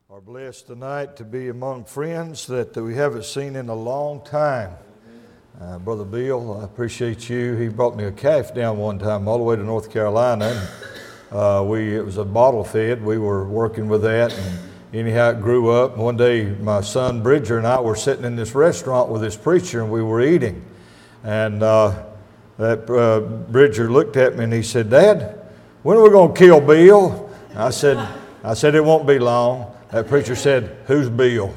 Are blessed tonight to be among friends that we haven't seen in a long time. Brother Bill, I appreciate you. He brought me a calf down one time all the way to North Carolina. And, it was a bottle fed. We were working with that. And anyhow, it grew up. One day, my son Bridger and I were sitting in this restaurant with this preacher, and we were eating. And Bridger looked at me and he said, "Dad, when are we going to kill Bill?" I said, "It won't be long." That preacher said, "Who's Bill?"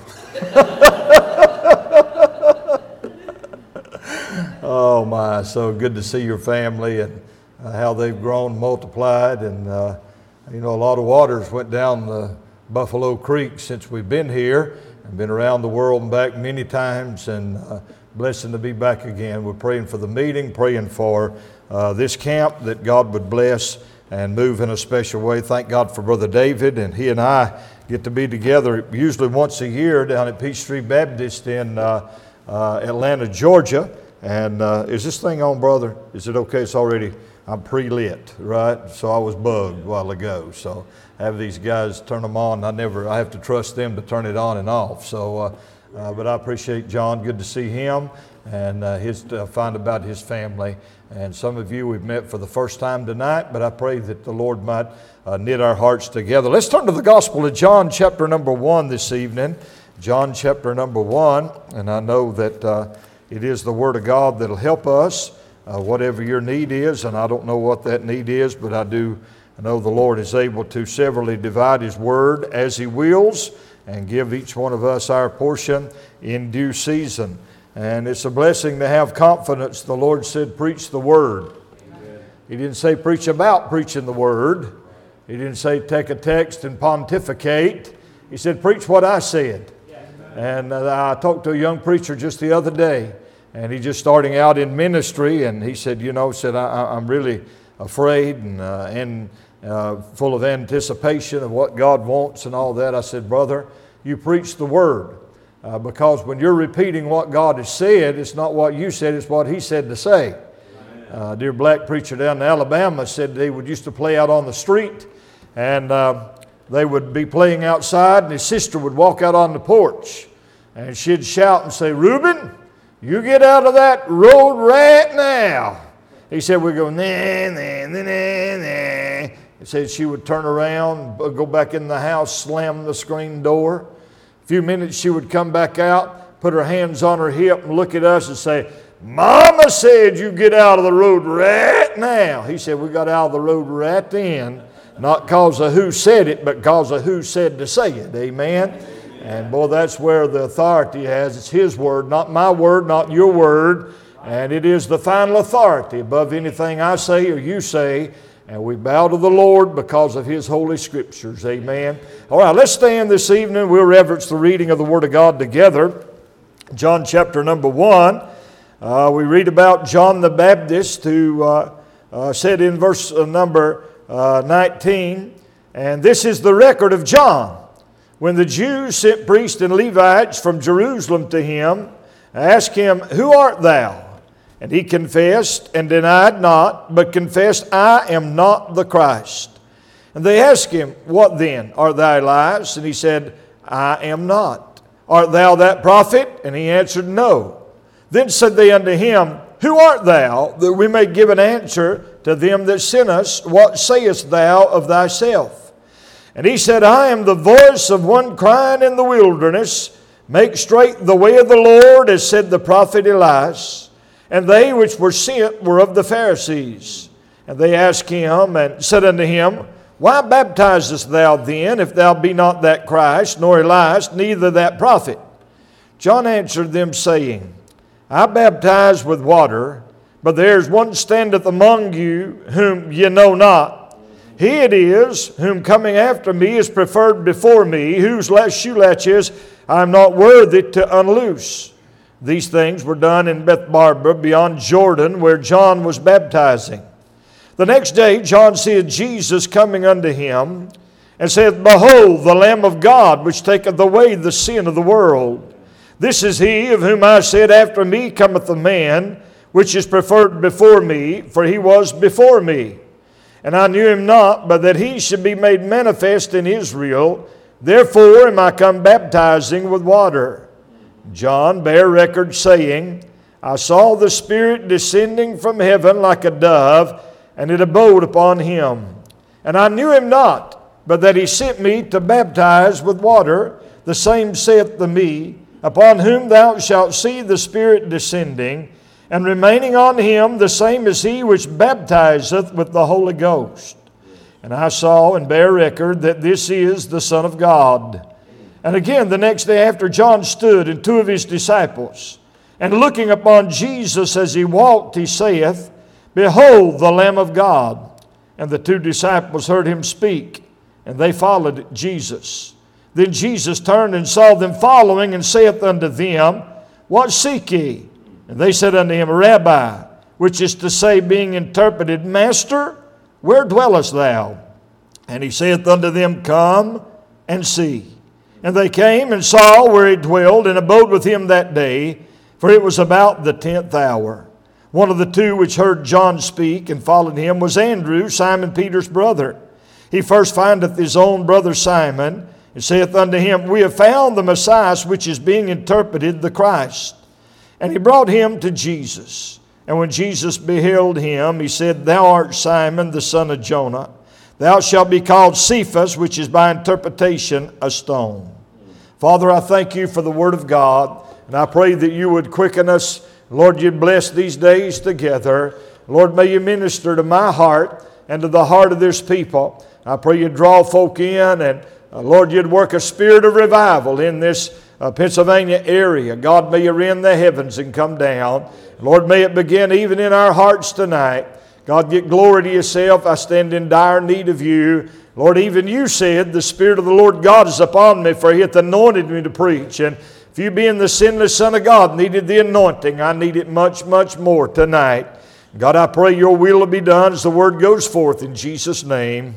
Oh my, so good to see your family and how they've grown and multiplied. And a lot of waters went down the Buffalo Creek since we've been here and been around the world and back many times, and blessing to be back again. We're praying for the meeting, praying for this camp that God would bless and move in a special way. Thank God for Brother David, and he and I get to be together usually once a year down at Peachtree Baptist in Atlanta, Georgia. And is this thing on, brother? Is it okay? It's already, I'm pre-lit, right? So I was bugged a while ago. So have these guys turn them on. I have to trust them to turn it on and off. So, but I appreciate John. Good to see him and find about his family. And some of you we've met for the first time tonight, but I pray that the Lord might knit our hearts together. Let's turn to the Gospel of John, chapter number 1 this evening. John, chapter number 1. And I know that it is the Word of God that'll help us, whatever your need is. And I don't know what that need is, but I know the Lord is able to severally divide His Word as He wills and give each one of us our portion in due season. And it's a blessing to have confidence. The Lord said, preach the Word. Amen. He didn't say preach about preaching the Word. He didn't say take a text and pontificate. He said preach what I said. Amen. And I talked to a young preacher just the other day, and he's just starting out in ministry, and he said, I'm really afraid and full of anticipation of what God wants and all that. I said, brother, you preach the Word. Because when you're repeating what God has said, it's not what you said, it's what He said to say. Dear black preacher down in Alabama said they used to play out on the street, and they would be playing outside, and his sister would walk out on the porch, and she'd shout and say, "Reuben, you get out of that road right now." He said, we go, "Nah, nah, nah, nah, nah." He said she would turn around, go back in the house, slam the screen door. A few minutes she would come back out, put her hands on her hip and look at us and say, "Mama said you get out of the road right now." He said we got out of the road right then, not because of who said it, but because of who said to say it. Amen? And boy, that's where the authority has. It's His Word, not my word, not your word. And it is the final authority above anything I say or you say. And we bow to the Lord because of His Holy Scriptures. Amen. All right, let's stand this evening. We'll reverence the reading of the Word of God together. John chapter number 1. We read about John the Baptist, who said in verse number 19, "And this is the record of John. When the Jews sent priests and Levites from Jerusalem to him, asked him, 'Who art thou?' And he confessed and denied not, but confessed, 'I am not the Christ.' And they asked him, 'What then? Art thou Elias?' And he said, 'I am not.' 'Art thou that prophet?' And he answered, 'No.' Then said they unto him, 'Who art thou, that we may give an answer to them that sent us? What sayest thou of thyself?' And he said, 'I am the voice of one crying in the wilderness, Make straight the way of the Lord, as said the prophet Elias. And they which were sent were of the Pharisees. And they asked him and said unto him, Why baptizest thou then, if thou be not that Christ, nor Elias, neither that prophet? John answered them, saying, I baptize with water, but there is one standeth among you, whom ye know not. He it is, whom coming after me is preferred before me, whose shoe latches I am not worthy to unloose. These things were done in Beth-Barbara, beyond Jordan, where John was baptizing. The next day John seeth Jesus coming unto him, and saith, Behold, the Lamb of God, which taketh away the sin of the world. This is he of whom I said, After me cometh a man, which is preferred before me, for he was before me. And I knew him not, but that he should be made manifest in Israel. Therefore am I come baptizing with water. John bare record, saying, I saw the Spirit descending from heaven like a dove, and it abode upon him. And I knew him not, but that he sent me to baptize with water. The same saith to me, Upon whom thou shalt see the Spirit descending, and remaining on him, the same is he which baptizeth with the Holy Ghost. And I saw and bare record that this is the Son of God. And again the next day after, John stood, and two of his disciples. And looking upon Jesus as he walked, he saith, Behold the Lamb of God. And the two disciples heard him speak, and they followed Jesus. Then Jesus turned and saw them following, and saith unto them, What seek ye? And they said unto him, Rabbi, which is to say, being interpreted, Master, where dwellest thou? And he saith unto them, Come and see. And they came and saw where he dwelled, and abode with him that day, for it was about the 10th hour. One of the two which heard John speak and followed him was Andrew, Simon Peter's brother. He first findeth his own brother Simon, and saith unto him, We have found the Messiah, which is being interpreted, the Christ. And he brought him to Jesus. And when Jesus beheld him, he said, Thou art Simon, the son of Jonah. Thou shalt be called Cephas, which is by interpretation a stone. Father, I thank you for the Word of God, and I pray that you would quicken us. Lord, you'd bless these days together. Lord, may you minister to my heart and to the heart of this people. I pray you'd draw folk in, and Lord, you'd work a spirit of revival in this Pennsylvania area. God, may you rend the heavens and come down. Lord, may it begin even in our hearts tonight. God, get glory to yourself. I stand in dire need of you. Lord, even you said, the Spirit of the Lord God is upon me, for he hath anointed me to preach. And if you being the sinless Son of God needed the anointing, I need it much, much more tonight. God, I pray your will be done as the word goes forth in Jesus' name.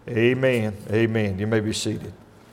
Amen. Amen. You may be seated.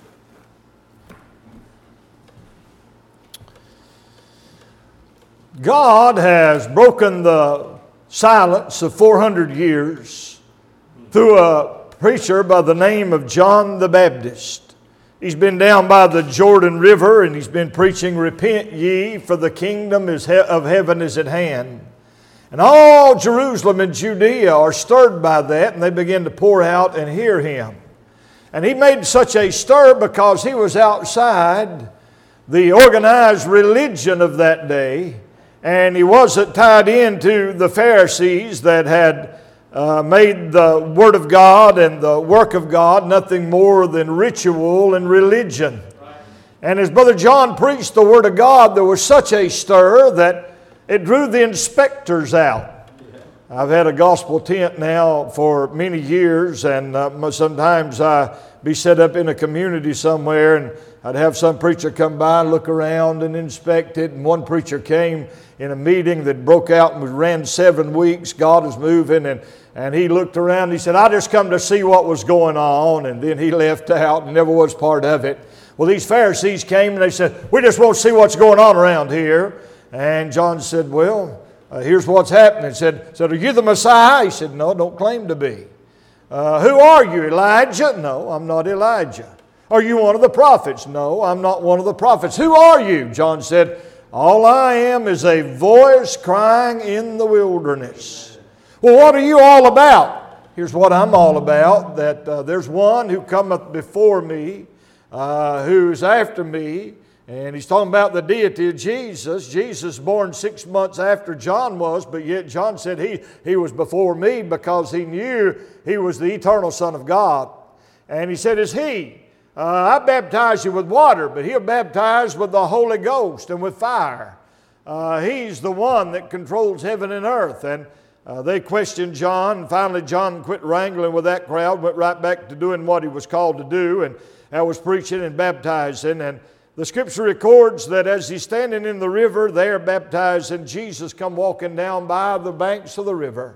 God has broken the silence of 400 years through a preacher by the name of John the Baptist. He's been down by the Jordan River, and he's been preaching, Repent ye, for the kingdom of heaven is at hand. And all Jerusalem and Judea are stirred by that, and they begin to pour out and hear him. And he made such a stir because he was outside the organized religion of that day, and he wasn't tied into the Pharisees that had made the Word of God and the work of God nothing more than ritual and religion. And as Brother John preached the Word of God, there was such a stir that it drew the inspectors out. I've had a gospel tent now for many years, and sometimes I'd be set up in a community somewhere, and I'd have some preacher come by and look around and inspect it. And one preacher came in a meeting that broke out and ran 7 weeks. God was moving, and he looked around and he said, I just come to see what was going on. And then he left out and never was part of it. Well, these Pharisees came and they said, we just want to see what's going on around here. And John said, well, here's what's happening. He said, are you the Messiah? He said, no, don't claim to be. Who are you, Elijah? No, I'm not Elijah. Are you one of the prophets? No, I'm not one of the prophets. Who are you? John said, all I am is a voice crying in the wilderness. Well, what are you all about? Here's what I'm all about, that there's one who cometh before me, who's after me, and he's talking about the deity of Jesus. Jesus born 6 months after John was, but yet John said he was before me because he knew he was the eternal Son of God. And he said, is he? I baptize you with water, but he'll baptize with the Holy Ghost and with fire. He's the one that controls heaven and earth. And they questioned John, and finally John quit wrangling with that crowd, went right back to doing what he was called to do, and that was preaching and baptizing. And the Scripture records that as he's standing in the river there baptizing, Jesus come walking down by the banks of the river.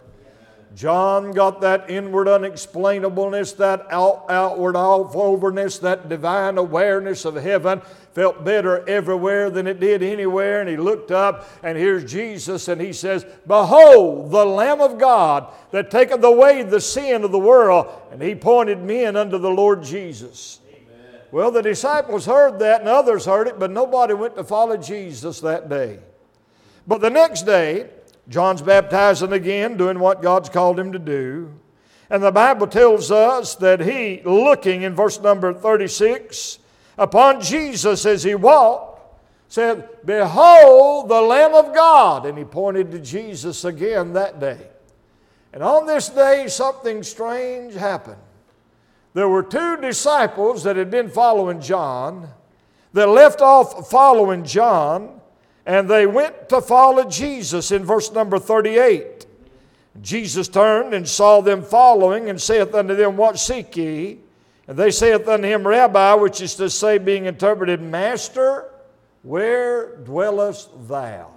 John got that inward unexplainableness, that outward all-overness, that divine awareness of heaven, felt better everywhere than it did anywhere. And he looked up, and here's Jesus, and he says, behold, the Lamb of God that taketh away the sin of the world. And he pointed men unto the Lord Jesus. Amen. Well, the disciples heard that and others heard it, but nobody went to follow Jesus that day. But the next day, John's baptizing again, doing what God's called him to do. And the Bible tells us that he, looking in verse number 36, upon Jesus as he walked, said, "Behold the Lamb of God." And he pointed to Jesus again that day. And on this day, something strange happened. There were two disciples that had been following John that left off following John, and they went to follow Jesus in verse number 38. Jesus turned and saw them following, and saith unto them, "What seek ye?" And they saith unto him, "Rabbi," which is to say, being interpreted, "Master, where dwellest thou?"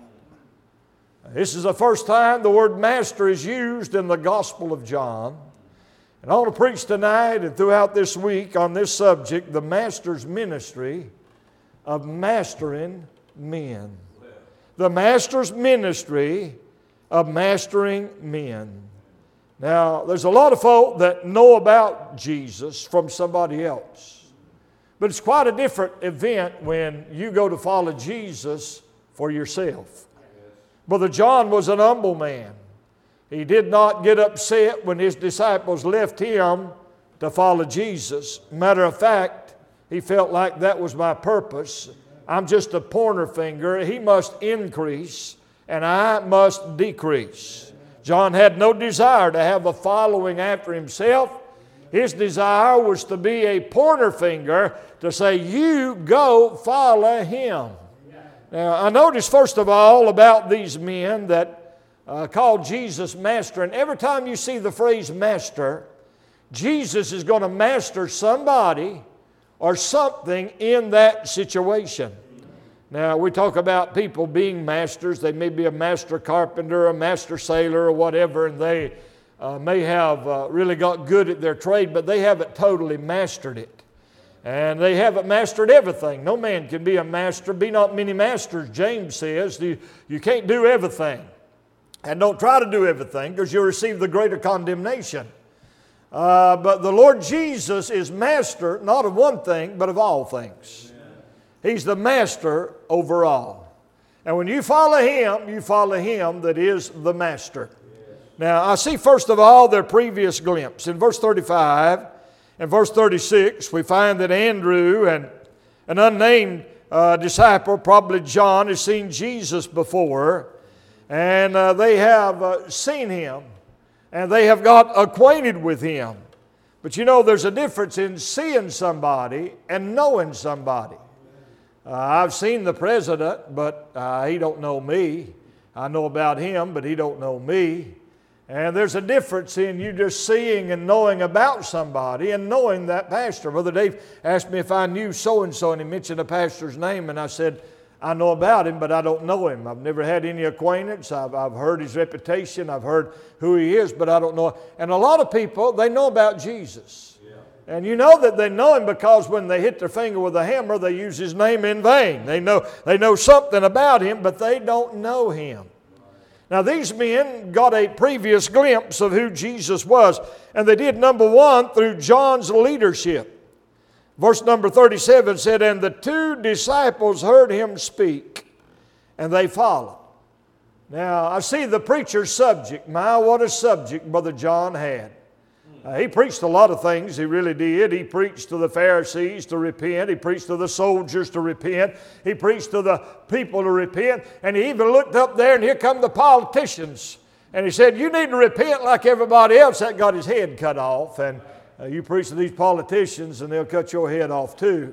This is the first time the word master is used in the Gospel of John. And I want to preach tonight and throughout this week on this subject, the master's ministry of mastering men. The master's ministry of mastering men. Now, there's a lot of folk that know about Jesus from somebody else. But it's quite a different event when you go to follow Jesus for yourself. Brother John was an humble man. He did not get upset when his disciples left him to follow Jesus. Matter of fact, he felt like that was my purpose. I'm just a pointer finger. He must increase and I must decrease. John had no desire to have a following after himself. His desire was to be a pointer finger to say, "You go follow him." Now, I noticed first of all about these men that called Jesus master. And every time you see the phrase master, Jesus is going to master somebody or something in that situation. Now, we talk about people being masters. They may be a master carpenter, a master sailor, or whatever, and they may have really got good at their trade, but they haven't totally mastered it. And they haven't mastered everything. No man can be a master. Be not many masters, James says. You can't do everything. And don't try to do everything, because you'll receive the greater condemnation. But the Lord Jesus is master, not of one thing, but of all things. He's the master over all. And when you follow him that is the master. Now, I see first of all their previous glimpse. In verse 35 and verse 36, we find that Andrew and an unnamed disciple, probably John, has seen Jesus before. And they have seen him. And they have got acquainted with him. But you know, there's a difference in seeing somebody and knowing somebody. I've seen the president, but he don't know me. I know about him, but he don't know me. And there's a difference in you just seeing and knowing about somebody and knowing that pastor. Brother Dave asked me if I knew so-and-so, and he mentioned a pastor's name, and I said, I know about him, but I don't know him. I've never had any acquaintance. I've heard his reputation. I've heard who he is, but I don't know. And a lot of people, they know about Jesus. Yeah. And you know that they know him because when they hit their finger with a hammer, they use his name in vain. They know something about him, but they don't know him. Now, these men got a previous glimpse of who Jesus was. And they did, number one, through John's leadership. Verse number 37 said, "And the two disciples heard him speak, and they followed." Now, I see the preacher's subject. My, what a subject Brother John had. He preached a lot of things, he really did. He preached to the Pharisees to repent. He preached to the soldiers to repent. He preached to the people to repent. And he even looked up there, and here come the politicians. And he said, "You need to repent like everybody else." That got his head cut off. And you preach to these politicians and they'll cut your head off too.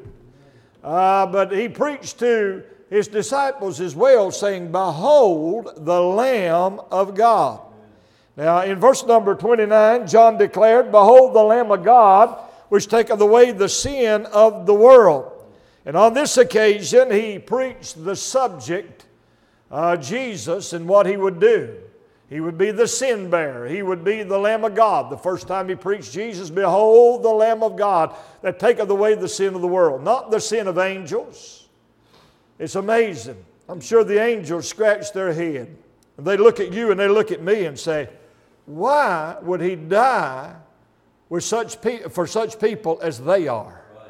But he preached to his disciples as well, saying, "Behold the Lamb of God." Now in verse number 29, John declared, "Behold the Lamb of God, which taketh away the sin of the world." And on this occasion he preached the subject, Jesus and what he would do. He would be the sin bearer. He would be the Lamb of God. The first time he preached Jesus, "Behold the Lamb of God that taketh away the sin of the world." Not the sin of angels. It's amazing. I'm sure the angels scratch their head. And they look at you and they look at me and say, why would he die with for such people as they are?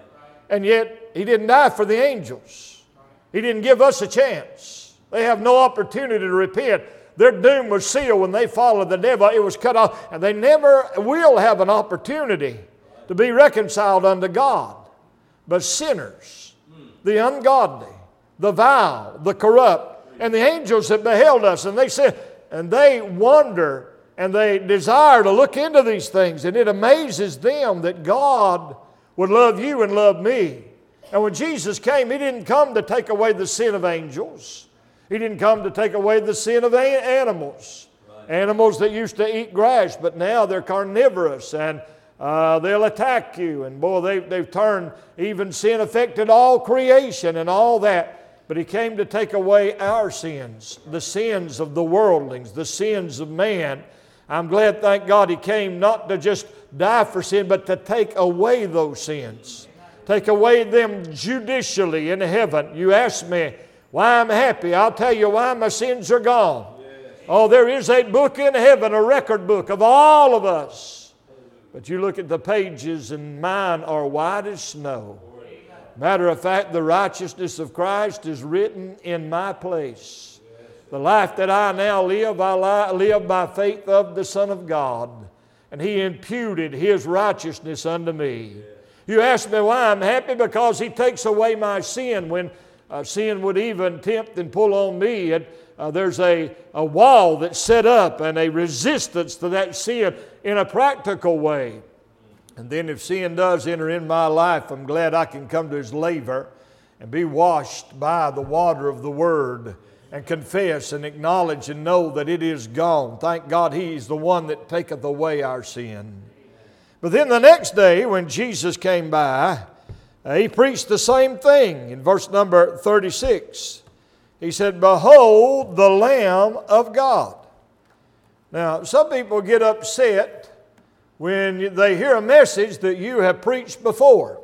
and yet He didn't die for the angels. He didn't give us a chance. They have no opportunity to repent. Their doom was sealed when they followed the devil. It was cut off, and they never will have an opportunity to be reconciled unto God. But sinners, the ungodly, the vile, the corrupt, and the angels that beheld us, and they said, and they wonder and they desire to look into these things, and it amazes them that God would love you and love me. And when Jesus came, He didn't come to take away the sin of angels. He didn't come to take away the sin of animals. Right. Animals that used to eat grass, but now they're carnivorous, and they'll attack you. And boy, they've turned, even sin affected all creation and all that. But He came to take away our sins, the sins of the worldlings, the sins of man. I'm glad, thank God, He came not to just die for sin, but to take away those sins. Take away them judicially in heaven. You ask me why I'm happy. I'll tell you why my sins are gone. Oh, there is a book in heaven, a record book of all of us. But you look at the pages and mine are white as snow. Matter of fact, the righteousness of Christ is written in my place. The life that I now live, I live by faith of the Son of God. And He imputed His righteousness unto me. You ask me why I'm happy? Because He takes away my sin. When sin would even tempt and pull on me, and there's a wall that's set up and a resistance to that sin in a practical way. And then if sin does enter in my life, I'm glad I can come to His laver and be washed by the water of the Word and confess and acknowledge and know that it is gone. Thank God He's the one that taketh away our sin. But then the next day when Jesus came by, He preached the same thing in verse number 36. He said, "Behold the Lamb of God." Now, some people get upset when they hear a message that you have preached before.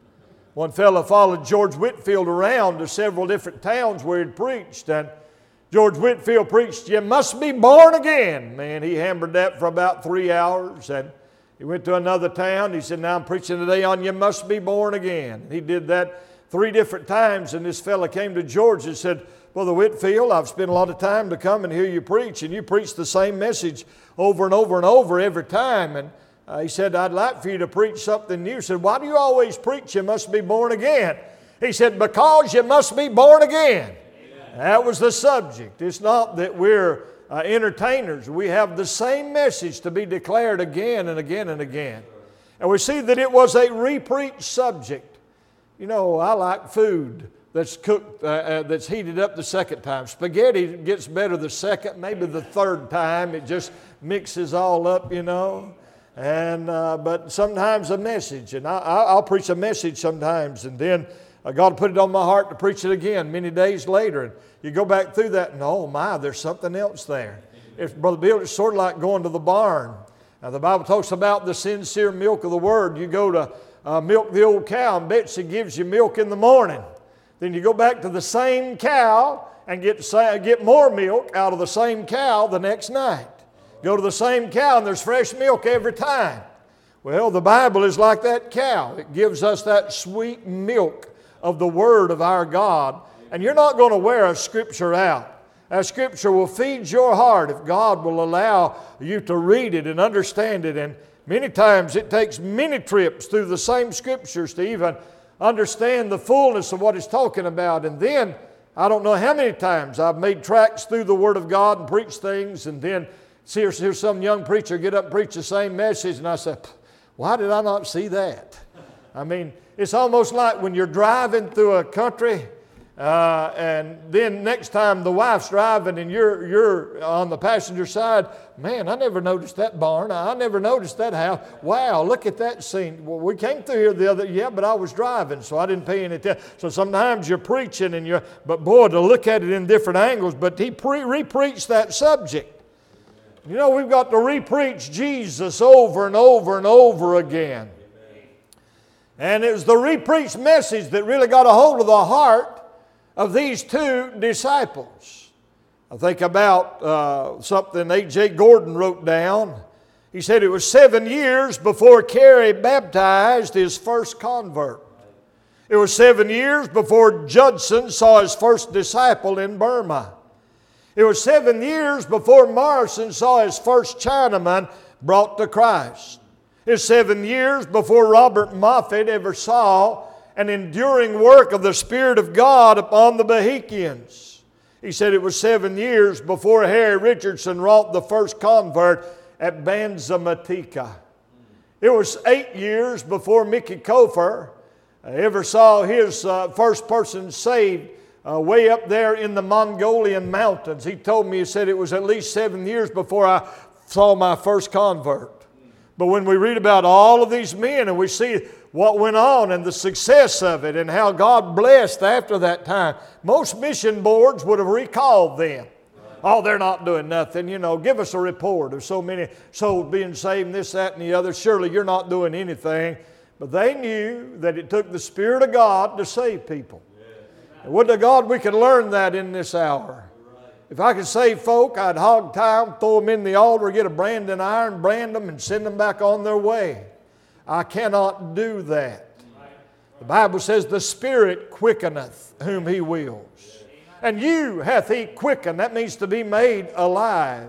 One fellow followed George Whitefield around to several different towns where he'd preached, and George Whitefield preached, "You must be born again." Man, he hammered that for about 3 hours, and he went to another town. He said, "Now I'm preaching today on you must be born again." He did that 3 different times, and this fellow came to George and said, "Brother Whitefield, I've spent a lot of time to come and hear you preach, and you preach the same message over and over and over every time." And he said, "I'd like for you to preach something new." He said, "Why do you always preach you must be born again?" He said, "Because you must be born again." Amen. That was the subject. It's not that we're entertainers. We have the same message to be declared again and again and again. And we see that it was a re-preached subject. You know, I like food that's cooked, that's heated up the second time. Spaghetti gets better the second, maybe the third time. It just mixes all up, you know. And but sometimes a message, and I'll preach a message sometimes, and then God put it on my heart to preach it again many days later. And you go back through that, and oh my, there's something else there. If Brother Bill, it's sort of like going to the barn. Now the Bible talks about the sincere milk of the Word. You go to milk the old cow, and Betsy gives you milk in the morning. Then you go back to the same cow and get more milk out of the same cow the next night. Go to the same cow and there's fresh milk every time. Well, the Bible is like that cow. It gives us that sweet milk of the Word of our God. And you're not going to wear a Scripture out. That Scripture will feed your heart if God will allow you to read it and understand it. And many times it takes many trips through the same Scriptures to even understand the fullness of what it's talking about. And then, I don't know how many times I've made tracks through the Word of God and preached things, and then here's some young preacher get up and preach the same message, and I say, why did I not see that? I mean, it's almost like when you're driving through a country, and then next time the wife's driving and you're on the passenger side. Man, I never noticed that barn. I never noticed that house. Wow, look at that scene. Well, we came through here but I was driving, so I didn't pay any attention. So sometimes you're preaching but boy, to look at it in different angles. But he re-preached that subject. You know, we've got to re-preach Jesus over and over and over again. And it was the re-preached message that really got a hold of the heart of these 2 disciples. I think about something A.J. Gordon wrote down. He said it was 7 years before Carey baptized his first convert. It was 7 years before Judson saw his first disciple in Burma. It was 7 years before Morrison saw his first Chinaman brought to Christ. It was 7 years before Robert Moffat ever saw an enduring work of the Spirit of God upon the Bohiquians. He said it was 7 years before Harry Richardson wrought the first convert at Banzamatika. It was 8 years before Mickey Kofer ever saw his first person saved way up there in the Mongolian mountains. He told me, he said it was at least 7 years before I saw my first convert. But when we read about all of these men and we see what went on and the success of it and how God blessed after that time, most mission boards would have recalled them. Oh, they're not doing nothing. You know, give us a report of so many souls being saved and this, that, and the other. Surely you're not doing anything. But they knew that it took the Spirit of God to save people. And would to God we could learn that in this hour. If I could save folk, I'd hog tie them, throw them in the altar, get a branding iron, brand them, and send them back on their way. I cannot do that. The Bible says the Spirit quickeneth whom He wills. And you hath He quickened. That means to be made alive.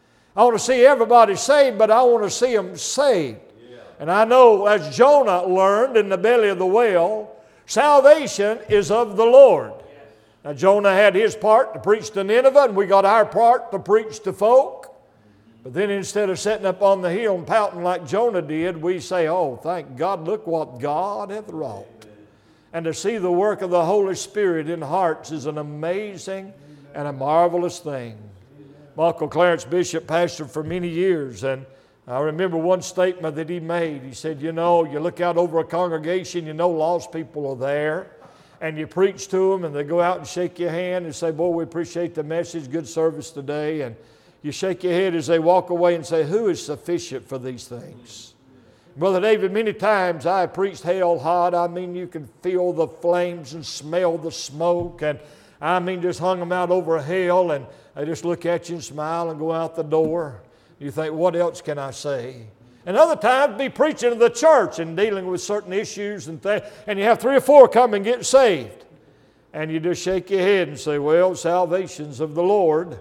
I want to see everybody saved, but I want to see them saved. And I know, as Jonah learned in the belly of the whale, salvation is of the Lord. Now, Jonah had his part to preach to Nineveh, and we got our part to preach to folk. But then instead of sitting up on the hill and pouting like Jonah did, we say, oh, thank God, look what God hath wrought. And to see the work of the Holy Spirit in hearts is an amazing and a marvelous thing. My Uncle Clarence Bishop pastored for many years, and I remember one statement that he made. He said, you know, you look out over a congregation, you know lost people are there, and you preach to them, and they go out and shake your hand and say, boy, we appreciate the message, good service today. And you shake your head as they walk away and say, who is sufficient for these things? Brother David, many times I have preached hell hot. I mean, you can feel the flames and smell the smoke, and I mean, just hung them out over hell, and they just look at you and smile and go out the door. You think, what else can I say? And other times be preaching to the church and dealing with certain issues and things, and you have 3 or 4 come and get saved. And you just shake your head and say, well, salvation's of the Lord.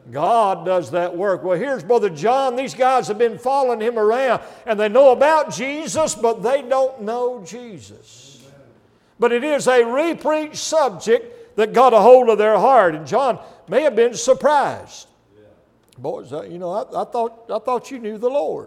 God does that work. Well, here's Brother John. These guys have been following him around, and they know about Jesus, but they don't know Jesus. But it is a re-preached subject that got a hold of their heart, and John may have been surprised. Boys, you know, I thought you knew the Lord.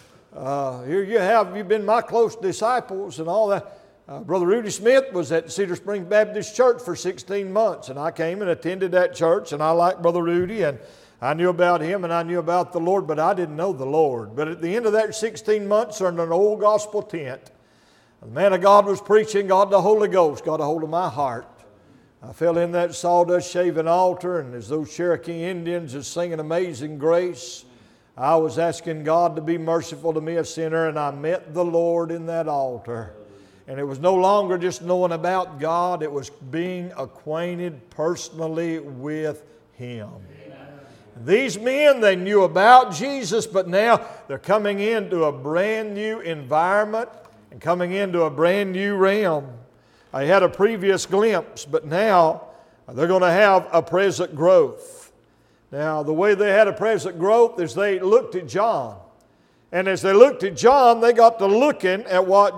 Here you've been my close disciples and all that. Brother Rudy Smith was at Cedar Springs Baptist Church for 16 months, and I came and attended that church, and I liked Brother Rudy, and I knew about him, and I knew about the Lord, but I didn't know the Lord. But at the end of that 16 months, in an old gospel tent, the man of God was preaching. God the Holy Ghost got a hold of my heart. I fell in that sawdust shaven altar, and as those Cherokee Indians are singing Amazing Grace, I was asking God to be merciful to me, a sinner, and I met the Lord in that altar. And it was no longer just knowing about God, it was being acquainted personally with Him. These men, they knew about Jesus, but now they're coming into a brand new environment and coming into a brand new realm. I had a previous glimpse, but now they're going to have a present growth. Now, the way they had a present growth is they looked at John. And as they looked at John, they got to looking at what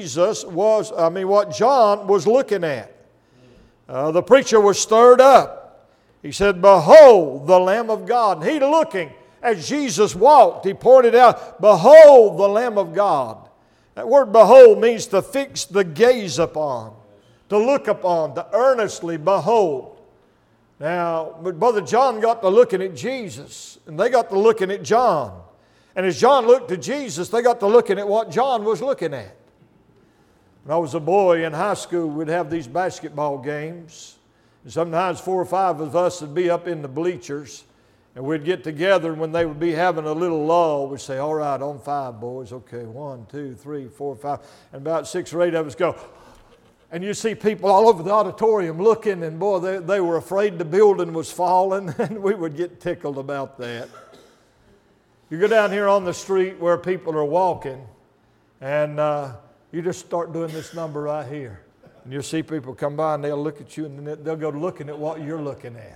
what John was looking at. The preacher was stirred up. He said, behold the Lamb of God. And he looking as Jesus walked, he pointed out, behold the Lamb of God. That word behold means to fix the gaze upon, to look upon, to earnestly behold. Now, but Brother John got to looking at Jesus, and they got to looking at John. And as John looked at Jesus, they got to looking at what John was looking at. When I was a boy in high school, we'd have these basketball games. And sometimes 4 or 5 of us would be up in the bleachers, and we'd get together, and when they would be having a little lull, we'd say, all right, on 5, boys. Okay, 1, 2, 3, 4, 5. And about 6 or 8 of us go. And you see people all over the auditorium looking, and boy, they were afraid the building was falling, and we would get tickled about that. You go down here on the street where people are walking, and you just start doing this number right here. And you'll see people come by and they'll look at you and they'll go looking at what you're looking at.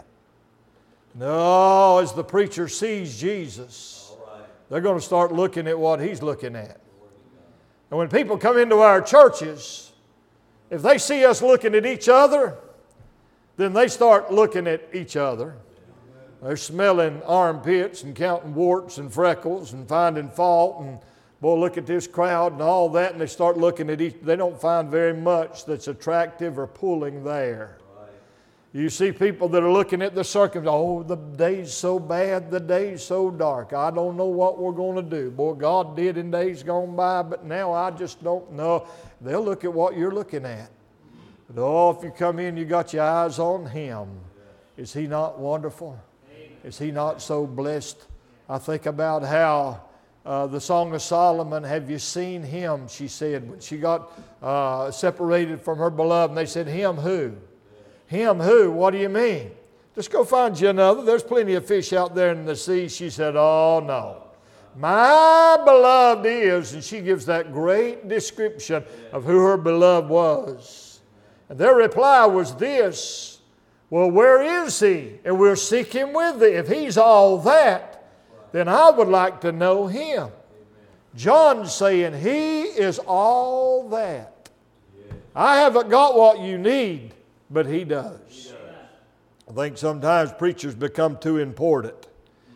No, as the preacher sees Jesus, they're going to start looking at what he's looking at. And when people come into our churches, if they see us looking at each other, then they start looking at each other. They're smelling armpits and counting warts and freckles and finding fault and, boy, look at this crowd and all that, and they start looking at each. They don't find very much that's attractive or pulling there. You see people that are looking at the circumstances. Oh, the day's so bad, the day's so dark. I don't know what we're going to do. Boy, God did in days gone by, but now I just don't know. They'll look at what you're looking at. But oh, if you come in, you got your eyes on Him. Is He not wonderful? Is He not so blessed? I think about how the Song of Solomon, have you seen Him, she said, when she got separated from her beloved. And they said, Him who? Him who? What do you mean? Just go find you another. There's plenty of fish out there in the sea. She said, oh no. My beloved is, and she gives that great description of who her beloved was. And their reply was this, well, where is He? And we'll seek Him with thee. If He's all that, then I would like to know Him. John's saying, He is all that. I haven't got what you need, but He does. I think sometimes preachers become too important.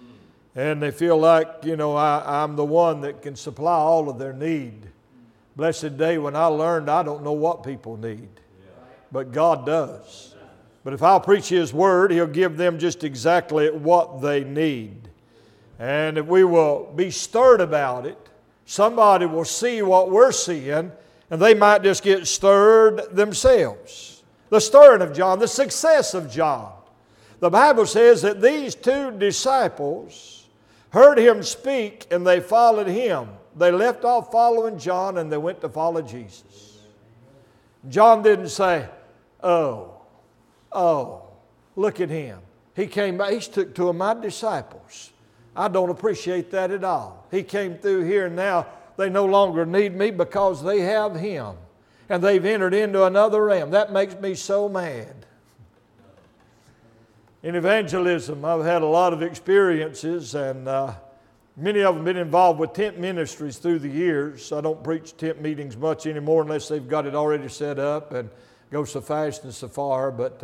And they feel like, I'm the one that can supply all of their need. Blessed day when I learned I don't know what people need. But God does. But if I'll preach His Word, He'll give them just exactly what they need. And if we will be stirred about it, somebody will see what we're seeing, and they might just get stirred themselves. The stirring of John, the success of John. The Bible says that these two disciples heard Him speak and they followed Him. They left off following John and they went to follow Jesus. John didn't say, oh, look at him. He came back, he took two of my disciples. I don't appreciate that at all. He came through here and now they no longer need me because they have Him. And they've entered into another realm. That makes me so mad. In evangelism, I've had a lot of experiences, and many of them been involved with tent ministries through the years. I don't preach tent meetings much anymore unless they've got it already set up and go so fast and so far. But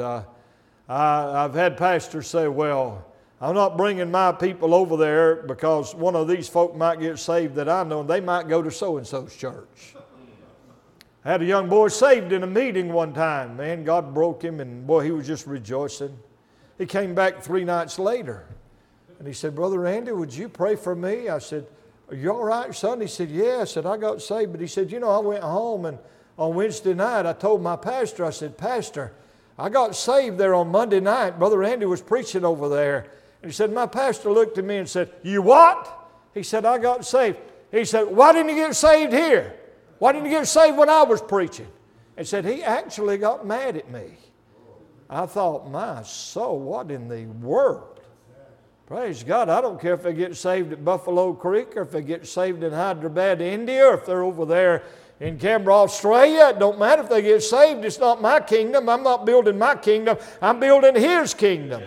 I've had pastors say, well, I'm not bringing my people over there because one of these folk might get saved that I know, and they might go to so-and-so's church. I had a young boy saved in a meeting one time. Man, God broke him, and boy, he was just rejoicing. He came back 3 nights later, and he said, Brother Randy, would you pray for me? I said, are you all right, son? He said, yeah. I said, I got saved. But he said, I went home, and on Wednesday night, I told my pastor, I said, Pastor, I got saved there on Monday night. Brother Randy was preaching over there. And he said, my pastor looked at me and said, you what? He said, I got saved. He said, why didn't you get saved here? Why didn't you get saved when I was preaching? And said, he actually got mad at me. I thought, my soul, what in the world? Praise God. I don't care if they get saved at Buffalo Creek or if they get saved in Hyderabad, India, or if they're over there in Canberra, Australia. It don't matter if they get saved. It's not my kingdom. I'm not building my kingdom. I'm building His kingdom.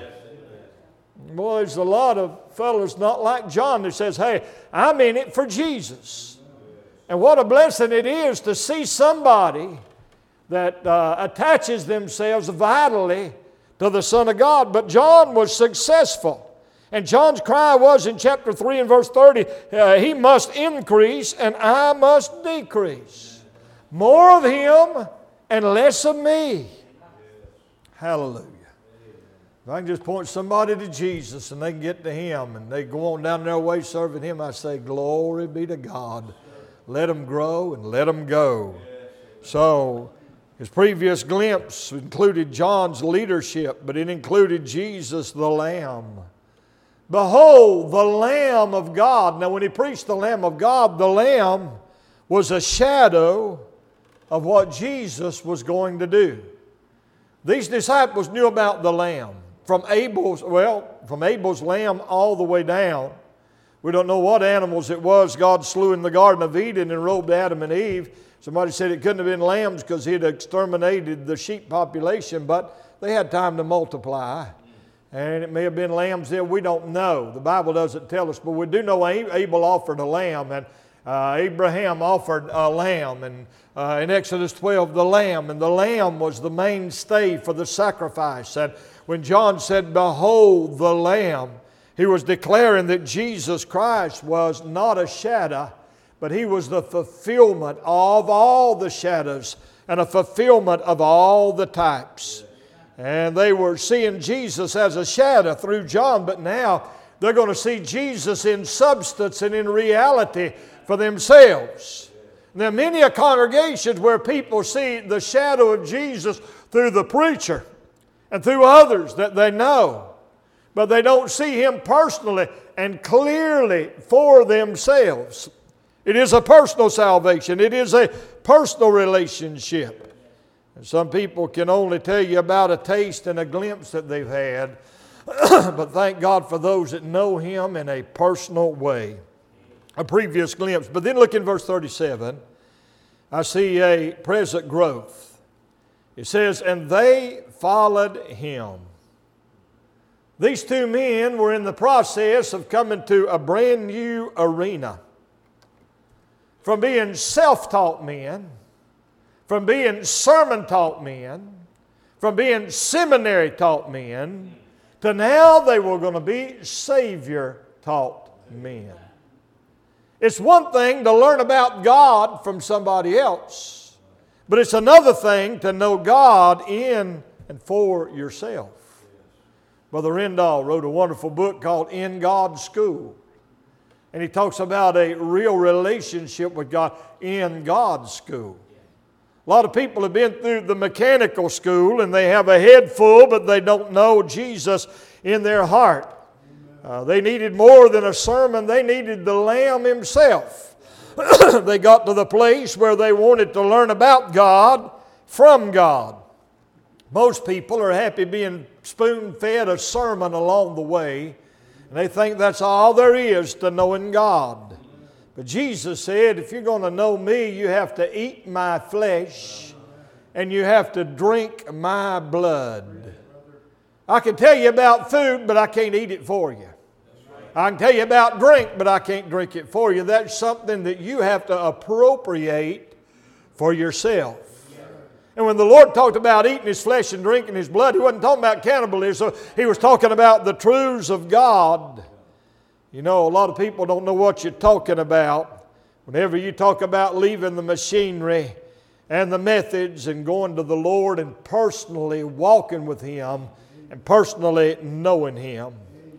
Boy, there's a lot of fellows not like John that says, hey, I'm in it for Jesus. And what a blessing it is to see somebody that attaches themselves vitally to the Son of God. But John was successful. And John's cry was in chapter 3 and verse 30, he must increase and I must decrease. More of Him and less of me. Hallelujah. If I can just point somebody to Jesus and they can get to Him and they go on down their way serving Him, I say, glory be to God. Let them grow and let them go. So, his previous glimpse included John's leadership, but it included Jesus the Lamb. Behold, the Lamb of God. Now, when he preached the Lamb of God, the Lamb was a shadow of what Jesus was going to do. These disciples knew about the Lamb. From Abel's lamb all the way down. We don't know what animals it was God slew in the Garden of Eden and robed Adam and Eve. Somebody said it couldn't have been lambs because He had exterminated the sheep population, but they had time to multiply. And it may have been lambs there. We don't know. The Bible doesn't tell us, but we do know Abel offered a lamb, and Abraham offered a lamb, and in Exodus 12, the lamb. And the lamb was the mainstay for the sacrifice. And when John said, "Behold the Lamb," he was declaring that Jesus Christ was not a shadow, but He was the fulfillment of all the shadows and a fulfillment of all the types. And they were seeing Jesus as a shadow through John, but now they're going to see Jesus in substance and in reality for themselves. And there are many congregations where people see the shadow of Jesus through the preacher and through others that they know, but they don't see Him personally and clearly for themselves. It is a personal salvation. It is a personal relationship. And some people can only tell you about a taste and a glimpse that they've had, but thank God for those that know Him in a personal way. A previous glimpse. But then look in verse 37. I see a present growth. It says, "And they followed Him." These two men were in the process of coming to a brand new arena. From being self-taught men, from being sermon-taught men, from being seminary-taught men, to now they were going to be Savior-taught men. It's one thing to learn about God from somebody else, but it's another thing to know God in and for yourself. Brother Rendall wrote a wonderful book called In God's School, and he talks about a real relationship with God in God's school. A lot of people have been through the mechanical school and they have a head full, but they don't know Jesus in their heart. They needed more than a sermon. They needed the Lamb Himself. They got to the place where they wanted to learn about God from God. Most people are happy being spoon-fed a sermon along the way, and they think that's all there is to knowing God. But Jesus said, if you're going to know Me, you have to eat My flesh and you have to drink My blood. I can tell you about food, but I can't eat it for you. I can tell you about drink, but I can't drink it for you. That's something that you have to appropriate for yourself. And when the Lord talked about eating His flesh and drinking His blood, He wasn't talking about cannibalism. He was talking about the truths of God. You know, a lot of people don't know what you're talking about. Whenever you talk about leaving the machinery and the methods and going to the Lord and personally walking with Him and personally knowing Him.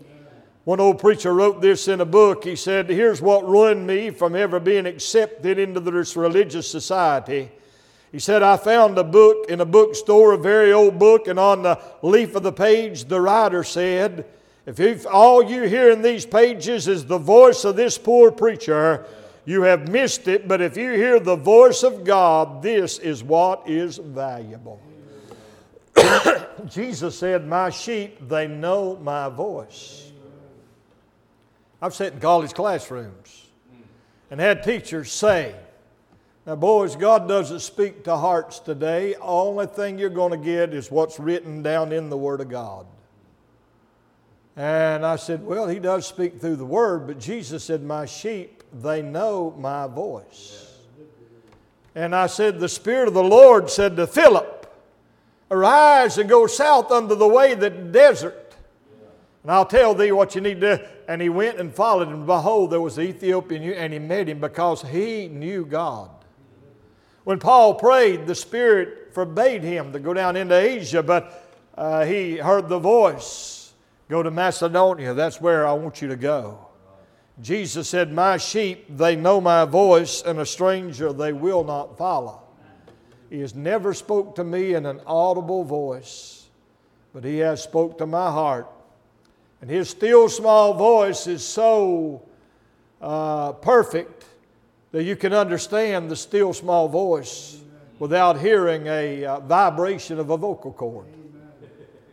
One old preacher wrote this in a book. He said, here's what ruined me from ever being accepted into this religious society. He said, I found a book in a bookstore, a very old book, and on the leaf of the page, the writer said, if all you hear in these pages is the voice of this poor preacher, you have missed it. But if you hear the voice of God, this is what is valuable. Jesus said, my sheep, they know my voice. I've sat in college classrooms and had teachers say, now boys, God doesn't speak to hearts today. Only thing you're going to get is what's written down in the Word of God. And I said, well, He does speak through the Word, but Jesus said, my sheep, they know my voice. And I said, the Spirit of the Lord said to Philip, arise and go south unto the way of the desert. And I'll tell thee what you need to do. And he went and followed, and behold, there was the Ethiopian, and he met him because he knew God. When Paul prayed, the Spirit forbade him to go down into Asia, but he heard the voice, go to Macedonia, that's where I want you to go. Jesus said, my sheep, they know my voice, and a stranger they will not follow. He has never spoke to me in an audible voice, but He has spoke to my heart. And His still small voice is so perfect that you can understand the still small voice without hearing a vibration of a vocal cord.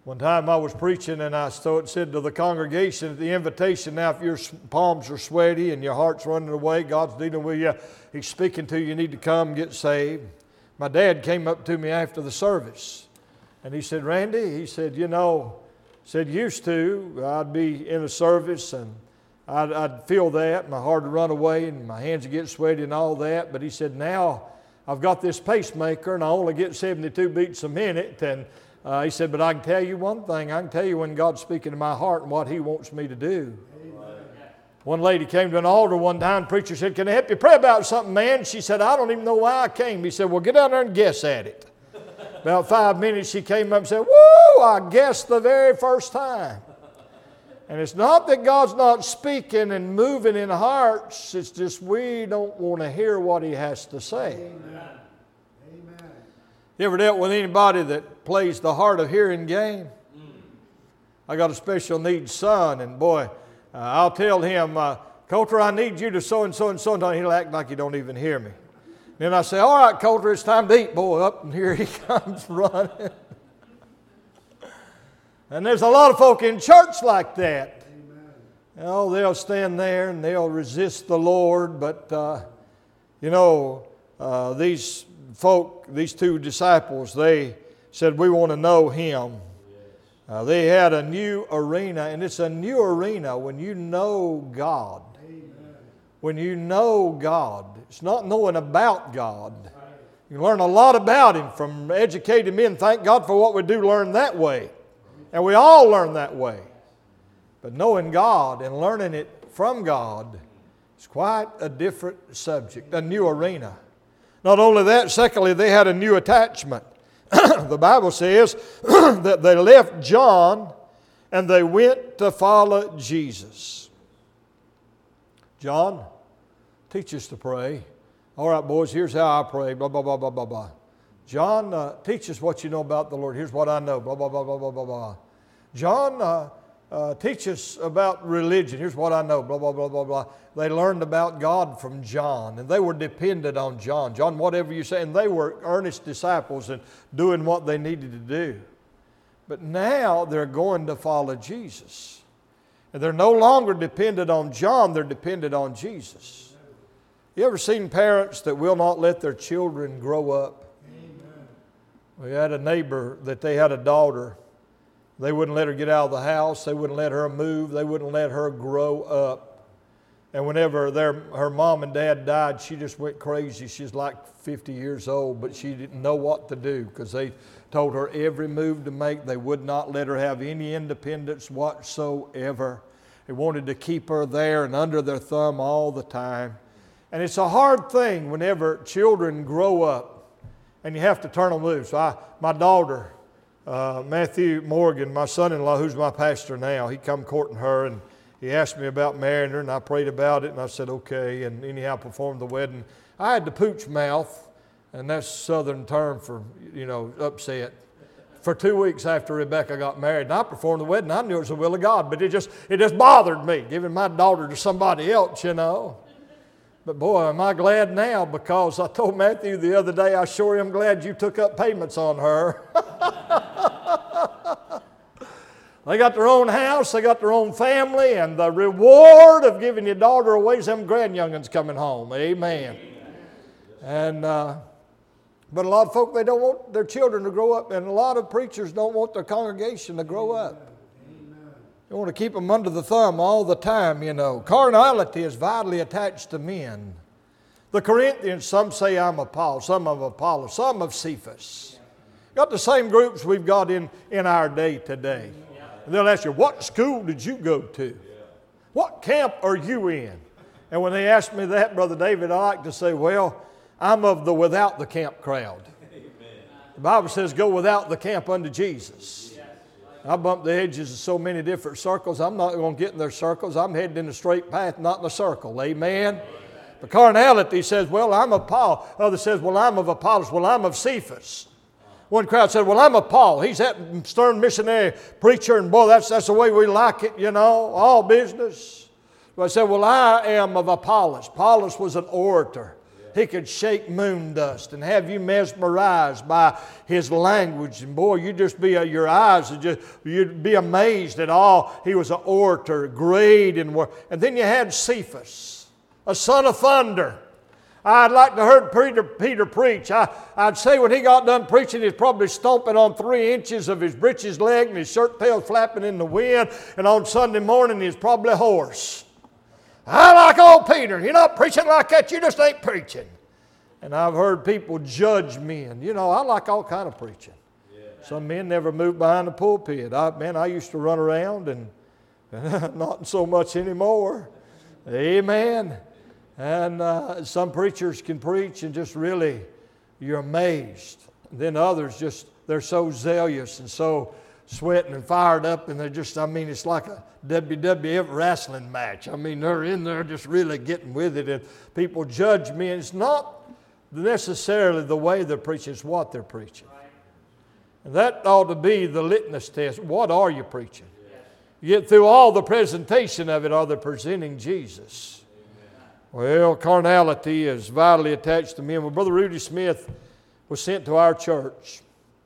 One time I was preaching and I said to the congregation at the invitation, now if your palms are sweaty and your heart's running away, God's dealing with you, He's speaking to you, you need to come get saved. My dad came up to me after the service and he said, Randy, he said, used to, I'd be in a service and I'd feel that, my heart would run away and my hands would get sweaty and all that. But he said, now I've got this pacemaker and I only get 72 beats a minute. And he said, but I can tell you one thing. I can tell you when God's speaking to my heart and what He wants me to do. Amen. One lady came to an altar one time. The preacher said, can I help you pray about something, man? She said, I don't even know why I came. He said, well, get down there and guess at it. About 5 minutes, she came up and said, woo, I guessed the very first time. And it's not that God's not speaking and moving in hearts. It's just we don't want to hear what He has to say. Amen. You ever dealt with anybody that plays the hard of hearing game? I got a special needs son, and boy, I'll tell him, Coulter, I need you to so and so and so, and he'll act like he don't even hear me. Then I say, all right, Coulter, it's time to eat. Boy, up and here he comes running. And there's a lot of folk in church like that. They'll stand there and they'll resist the Lord, but these folk, these two disciples, they said, we want to know Him. They had a new arena, and it's a new arena when you know God. Amen. When you know God. It's not knowing about God. You learn a lot about Him from educated men. Thank God for what we do learn that way. And we all learn that way. But knowing God and learning it from God is quite a different subject, a new arena. Not only that, secondly, they had a new attachment. The Bible says that they left John and they went to follow Jesus. John, teach us to pray. All right, boys, here's how I pray. Blah, blah, blah, blah, blah, blah. John, teach us what you know about the Lord. Here's what I know. Blah, blah, blah, blah, blah, blah, blah. John, teach us about religion. Here's what I know. Blah, blah, blah, blah, blah. They learned about God from John, and they were dependent on John. John, whatever you say. And they were earnest disciples and doing what they needed to do. But now they're going to follow Jesus. And they're no longer dependent on John, they're dependent on Jesus. You ever seen parents that will not let their children grow up? Amen. We had a neighbor that they had a daughter. They wouldn't let her get out of the house. They wouldn't let her move. They wouldn't let her grow up. And whenever her mom and dad died, she just went crazy. She's like 50 years old, but she didn't know what to do because they told her every move to make. They would not let her have any independence whatsoever. They wanted to keep her there and under their thumb all the time. And it's a hard thing whenever children grow up and you have to turn them loose. My daughter, Matthew Morgan, my son-in-law, who's my pastor now, he come courting her and he asked me about marrying her, and I prayed about it, and I said, okay, and anyhow performed the wedding. I had the pooch mouth, and that's a southern term for, upset. For 2 weeks after Rebecca got married, and I performed the wedding. I knew it was the will of God, but it just bothered me, giving my daughter to somebody else, But boy, am I glad now, because I told Matthew the other day, I sure am glad you took up payments on her. They got their own house, they got their own family, and the reward of giving your daughter away is them grandyoungins coming home. Amen. And but a lot of folk, they don't want their children to grow up, and a lot of preachers don't want their congregation to grow up. They want to keep them under the thumb all the time, Carnality is vitally attached to men. The Corinthians, some say I'm of Paul, some of Apollos, some of Cephas. Got the same groups we've got in our day today. And they'll ask you, what school did you go to? What camp are you in? And when they ask me that, Brother David, I like to say, well, I'm of the without the camp crowd. Amen. The Bible says, go without the camp unto Jesus. I bump the edges of so many different circles. I'm not going to get in their circles. I'm headed in a straight path, not in a circle. Amen. The carnality says, well, I'm of Paul. Other says, well, I'm of Apollos. Well, I'm of Cephas. One crowd said, well, I'm of Paul. He's that stern missionary preacher, and boy, that's the way we like it, all business. But I said, well, I am of Apollos. Apollos was an orator. he could shake moon dust and have you mesmerized by his language. And boy, you'd just be, your eyes would just, you'd be amazed at all. He was an orator, great in word. And then you had Cephas, a son of thunder. I'd like to heard Peter preach. I'd say when he got done preaching, he's probably stomping on 3 inches of his breeches leg and his shirt tail flapping in the wind. And on Sunday morning, he's probably hoarse. I like old Peter. You're not preaching like that. You just ain't preaching. And I've heard people judge men. You know, I like all kind of preaching. Some men never moved behind the pulpit. I used to run around and not so much anymore. Amen. And some preachers can preach and just really, you're amazed. And then others just, they're so zealous and so sweating and fired up, and they're just, it's like a WWF wrestling match. They're in there just really getting with it, and people judge me, and it's not necessarily the way they're preaching, it's what they're preaching. And that ought to be the litmus test. What are you preaching? Yet through all the presentation of it, are they presenting Jesus? Well, carnality is vitally attached to men. Well, Brother Rudy Smith was sent to our church.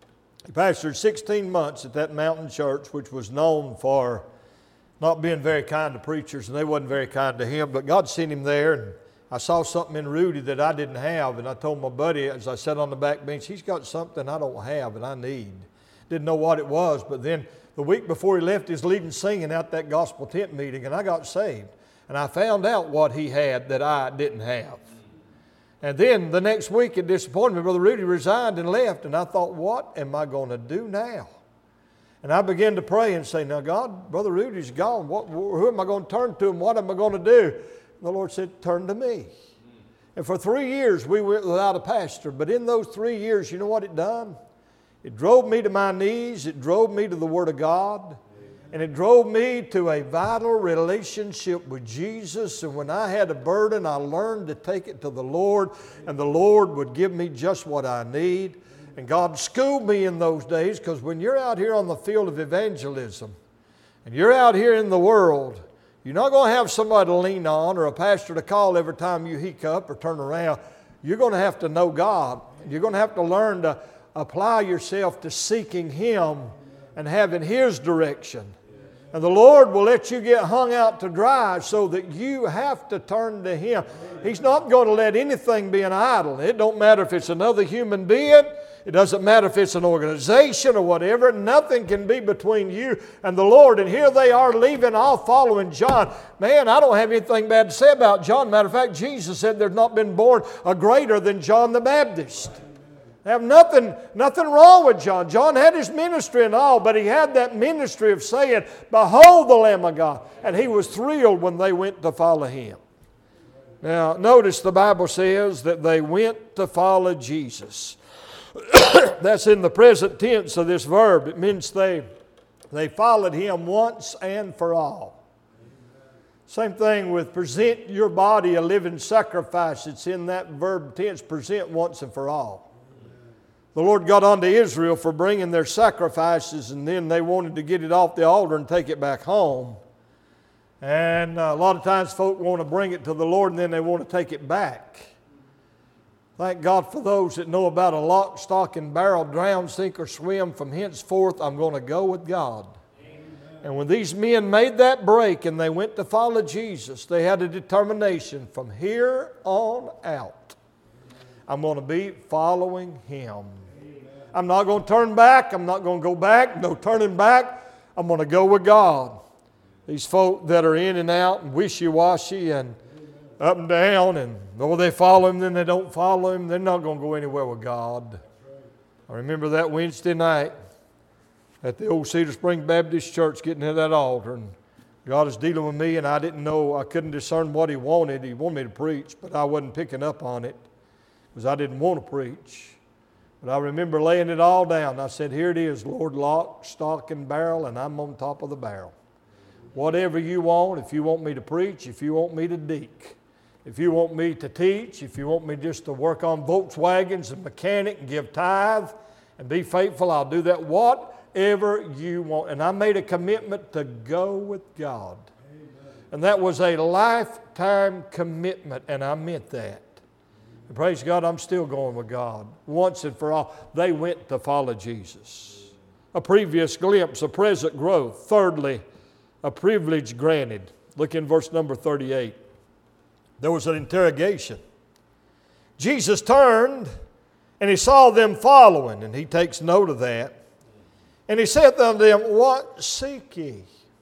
He pastored 16 months at that mountain church, which was known for not being very kind to preachers, and they wasn't very kind to him. But God sent him there, and I saw something in Rudy that I didn't have, and I told my buddy as I sat on the back bench, he's got something I don't have and I need. Didn't know what it was, but then the week before he left, he's leading singing out that gospel tent meeting, and I got saved. And I found out what he had that I didn't have. And then the next week it disappointed me. Brother Rudy resigned and left. And I thought, what am I going to do now? And I began to pray and say, now God, Brother Rudy's gone. Who am I going to turn to and what am I going to do? And the Lord said, turn to me. And for 3 years we went without a pastor. But in those 3 years, you know what it done? It drove me to my knees. It drove me to the Word of God. And it drove me to a vital relationship with Jesus. And when I had a burden, I learned to take it to the Lord. And the Lord would give me just what I need. And God schooled me in those days, because when you're out here on the field of evangelism and you're out here in the world, you're not going to have somebody to lean on or a pastor to call every time you hiccup or turn around. You're going to have to know God. You're going to have to learn to apply yourself to seeking Him and having His direction. And the Lord will let you get hung out to dry so that you have to turn to Him. He's not going to let anything be an idol. It don't matter if it's another human being. It doesn't matter if it's an organization or whatever. Nothing can be between you and the Lord. And here they are leaving off following John. Man, I don't have anything bad to say about John. Matter of fact, Jesus said there's not been born a greater than John the Baptist. I have nothing wrong with John. John had his ministry and all, but he had that ministry of saying, behold the Lamb of God. And he was thrilled when they went to follow Him. Now, notice the Bible says that they went to follow Jesus. That's in the present tense of this verb. It means they followed Him once and for all. Same thing with present your body a living sacrifice. It's in that verb tense, present once and for all. The Lord got on to Israel for bringing their sacrifices, and then they wanted to get it off the altar and take it back home. And a lot of times folk want to bring it to the Lord and then they want to take it back. Thank God for those that know about a lock, stock, and barrel, drown, sink, or swim. From henceforth, I'm going to go with God. Amen. And when these men made that break and they went to follow Jesus, they had a determination from here on out. I'm going to be following Him. I'm not going to turn back. I'm not going to go back. No turning back. I'm going to go with God. These folk that are in and out and wishy-washy and up and down, and though they follow Him, then they don't follow Him, they're not going to go anywhere with God. I remember that Wednesday night at the old Cedar Spring Baptist Church, getting to that altar, and God was dealing with me, and I didn't know, I couldn't discern what He wanted. He wanted me to preach, but I wasn't picking up on it because I didn't want to preach. But I remember laying it all down. I said, here it is, Lord, lock, stock, and barrel, and I'm on top of the barrel. Whatever you want, if you want me to preach, if you want me to deek, if you want me to teach, if you want me just to work on Volkswagens and mechanic and give tithe and be faithful, I'll do that. Whatever you want. And I made a commitment to go with God. Amen. And that was a lifetime commitment, and I meant that. And praise God, I'm still going with God. Once and for all, they went to follow Jesus. A previous glimpse, a present growth. Thirdly, a privilege granted. Look in verse number 38. There was an interrogation. Jesus turned and he saw them following, and he takes note of that. And he said unto them, What seek ye?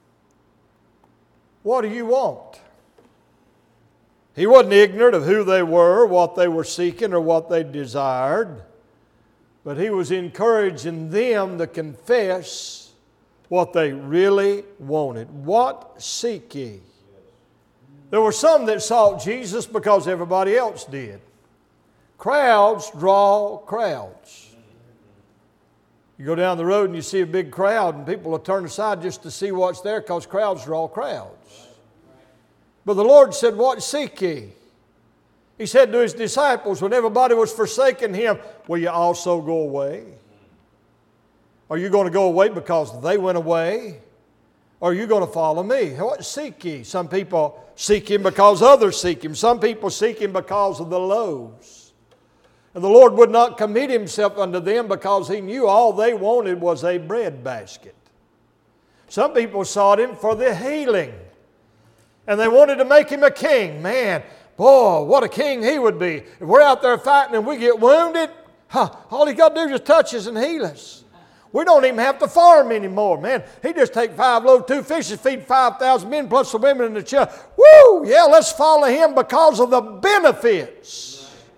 What do you want? He wasn't ignorant of who they were, what they were seeking, or what they desired. But he was encouraging them to confess what they really wanted. What seek ye? There were some that sought Jesus because everybody else did. Crowds draw crowds. You go down the road and you see a big crowd and people will turn aside just to see what's there because crowds draw crowds. But the Lord said, What seek ye? He said to His disciples when everybody was forsaking Him, Will you also go away? Are you going to go away because they went away? Or are you going to follow me? What seek ye? Some people seek Him because others seek Him. Some people seek Him because of the loaves. And the Lord would not commit Himself unto them because He knew all they wanted was a bread basket. Some people sought Him for the healing. And they wanted to make Him a king. Man, boy, what a king He would be. If we're out there fighting and we get wounded, all He got to do is touch us and heal us. We don't even have to farm anymore, man. He just take 5 loaves, 2 fishes, feed 5,000 men plus the women and the children. Woo! Yeah, let's follow Him because of the benefits.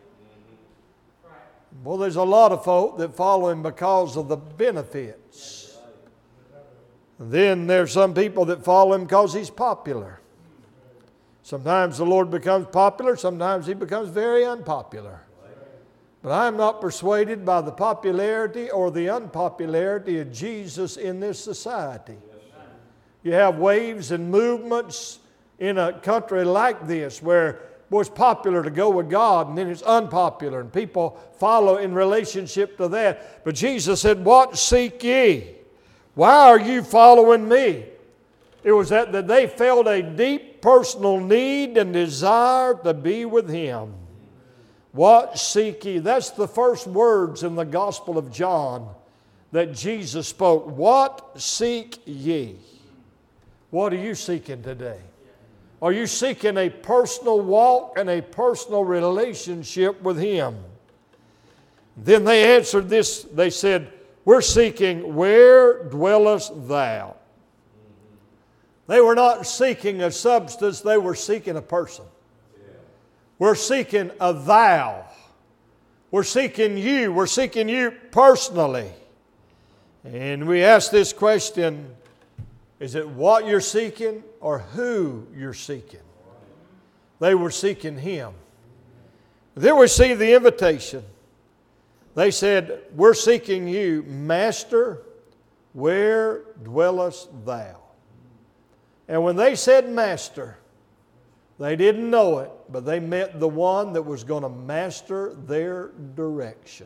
Well, there's a lot of folk that follow Him because of the benefits. And then there's some people that follow Him because He's popular. Sometimes the Lord becomes popular, sometimes He becomes very unpopular. But I am not persuaded by the popularity or the unpopularity of Jesus in this society. You have waves and movements in a country like this where it's popular to go with God and then it's unpopular and people follow in relationship to that. But Jesus said, What seek ye? Why are you following me? It was that they felt a deep personal need and desire to be with Him. What seek ye? That's the first words in the Gospel of John that Jesus spoke. What seek ye? What are you seeking today? Are you seeking a personal walk and a personal relationship with Him? Then they answered this. They said, We're seeking, where dwellest Thou? They were not seeking a substance, they were seeking a person. We're seeking a Thou. We're seeking You. We're seeking You personally. And we ask this question, is it what you're seeking or who you're seeking? They were seeking Him. Then we see the invitation. They said, We're seeking You, Master, where dwellest Thou? And when they said Master, they didn't know it, but they met the one that was going to master their direction.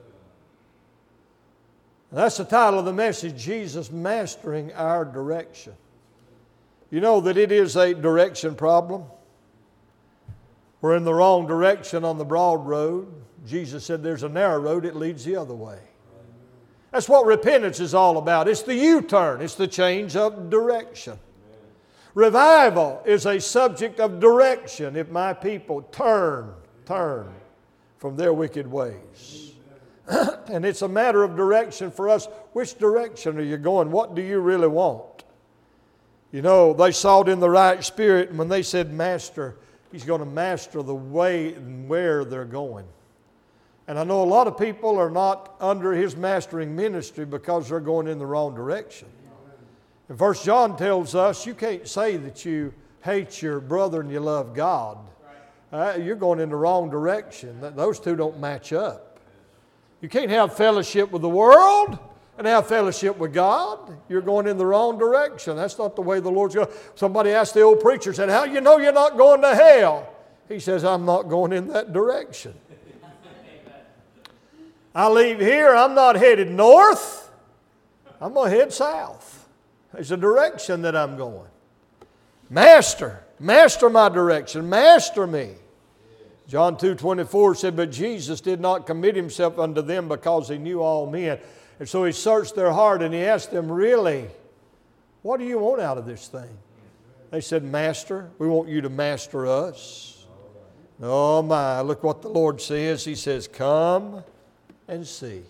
And that's the title of the message, Jesus Mastering Our Direction. You know that it is a direction problem. We're in the wrong direction on the broad road. Jesus said there's a narrow road, it leads the other way. That's what repentance is all about. It's the U-turn. It's the change of direction. Revival is a subject of direction if my people turn from their wicked ways. And it's a matter of direction for us. Which direction are you going? What do you really want? You know, they saw it in the right spirit, and when they said Master, He's going to master the way and where they're going. And I know a lot of people are not under His mastering ministry because they're going in the wrong direction. And 1 John tells us you can't say that you hate your brother and you love God. You're going in the wrong direction. Those two don't match up. You can't have fellowship with the world and have fellowship with God. You're going in the wrong direction. That's not the way the Lord's going. Somebody asked the old preacher, said, How do you know you're not going to hell? He says, I'm not going in that direction. I leave here, I'm not headed north. I'm going to head south. There's a direction that I'm going. Master my direction. Master me. John 2:24 said, but Jesus did not commit himself unto them because he knew all men. And so he searched their heart and he asked them, really, what do you want out of this thing? They said, Master, we want you to master us. Oh my, look what the Lord says. He says, come and see.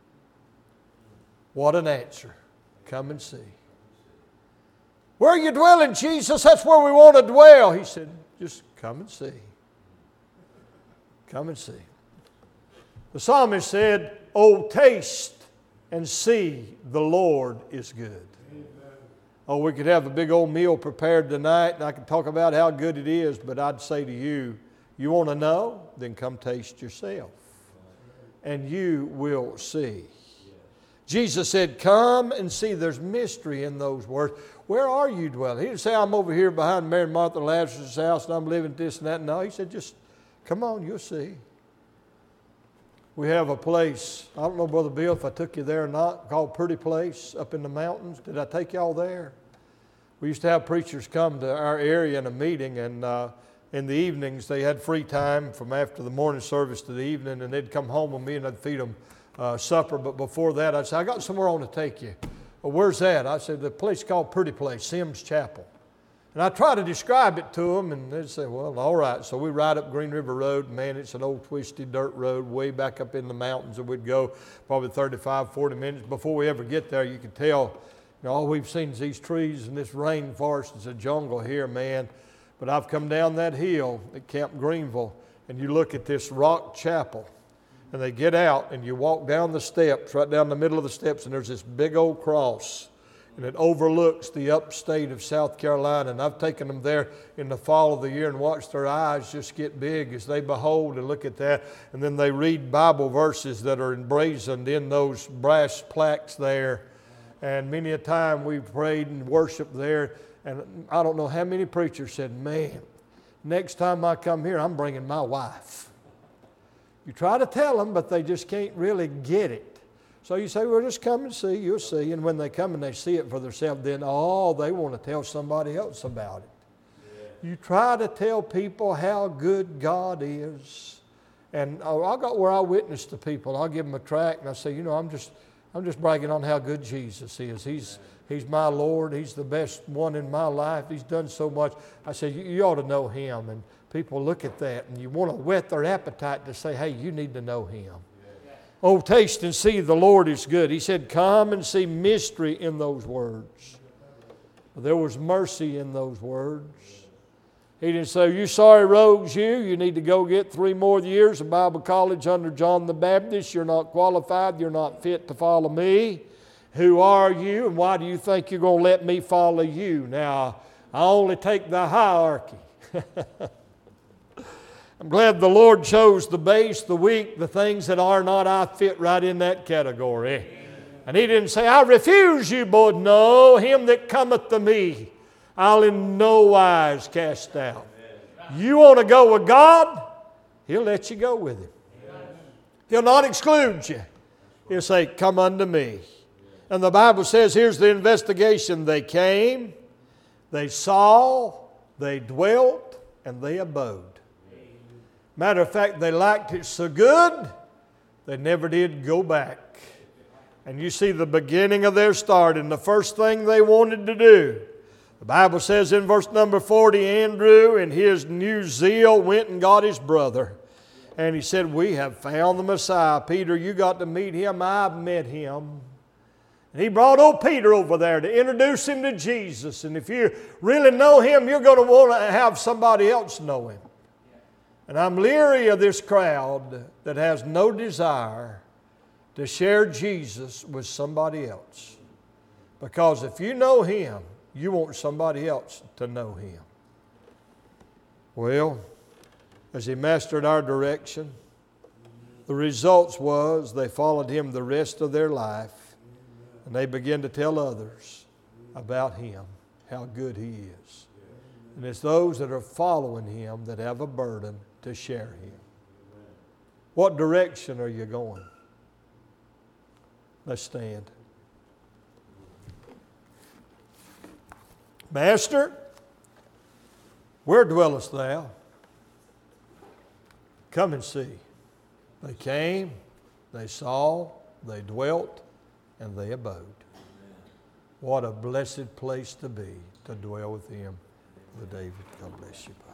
What an answer. Come and see. Where are you dwelling, Jesus? That's where we want to dwell. He said, just come and see. Come and see. The psalmist said, oh, taste and see the Lord is good. Oh, we could have a big old meal prepared tonight, and I could talk about how good it is, but I'd say to you, you want to know? Then come taste yourself, and you will see. Jesus said, come and see. There's mystery in those words. Where are you dwelling? He didn't say, I'm over here behind Mary and Martha and Lazarus' house, and I'm living this and that. No, he said, just come on, you'll see. We have a place, I don't know, Brother Bill, if I took you there or not, called Pretty Place up in the mountains. Did I take y'all there? We used to have preachers come to our area in a meeting, and in the evenings they had free time from after the morning service to the evening, and they'd come home with me and I'd feed them supper. But before that, I'd say, I got somewhere I want to take you. Well, where's that? I said, the place called Pretty Place, Sims Chapel. And I try to describe it to them, and they'd say, well, all right. So we ride up Green River Road. Man, it's an old twisty dirt road way back up in the mountains, and we'd go probably 35, 40 minutes. Before we ever get there, you could tell, all we've seen is these trees and this rainforest. It's a jungle here, man. But I've come down that hill at Camp Greenville, and you look at this rock chapel, and they get out, and you walk down the steps, right down the middle of the steps, and there's this big old cross. And it overlooks the upstate of South Carolina. And I've taken them there in the fall of the year and watched their eyes just get big as they behold and look at that. And then they read Bible verses that are emblazoned in those brass plaques there. And many a time we've prayed and worshiped there. And I don't know how many preachers said, man, next time I come here, I'm bringing my wife. You try to tell them, but they just can't really get it. So you say, well, just come and see, you'll see. And when they come and they see it for themselves, then, they want to tell somebody else about it. Yeah. You try to tell people how good God is. And I got where I witness to people. I'll give them a tract and I say, I'm just bragging on how good Jesus is. He's my Lord. He's the best one in my life. He's done so much. I say, you ought to know Him. And people look at that and you want to whet their appetite to say, hey, you need to know Him. Oh, taste and see the Lord is good. He said, come and see mystery in those words. There was mercy in those words. He didn't say, you sorry rogues, you need to go get 3 more years of Bible college under John the Baptist. You're not qualified. You're not fit to follow me. Who are you, and why do you think you're going to let me follow you? Now, I only take the hierarchy. I'm glad the Lord chose the base, the weak, the things that are not. I fit right in that category. And He didn't say, I refuse you, boy. No, him that cometh to me, I'll in no wise cast out. You want to go with God? He'll let you go with Him. He'll not exclude you. He'll say, come unto me. And the Bible says, here's the investigation. They came, they saw, they dwelt, and they abode. Matter of fact, they liked it so good, they never did go back. And you see the beginning of their start, and the first thing they wanted to do. The Bible says in verse number 40, Andrew in his new zeal went and got his brother. And he said, we have found the Messiah. Peter, you got to meet Him. I've met Him. And he brought old Peter over there to introduce him to Jesus. And if you really know Him, you're going to want to have somebody else know Him. And I'm leery of this crowd that has no desire to share Jesus with somebody else. Because if you know Him, you want somebody else to know Him. Well, as He mastered our direction, the results was they followed Him the rest of their life, and they began to tell others about Him, how good He is. And it's those that are following Him that have a burden to share Him. What direction are you going? Let's stand. Master, where dwellest Thou? Come and see. They came, they saw, they dwelt, and they abode. What a blessed place to be, to dwell with Him. Brother David, God bless you.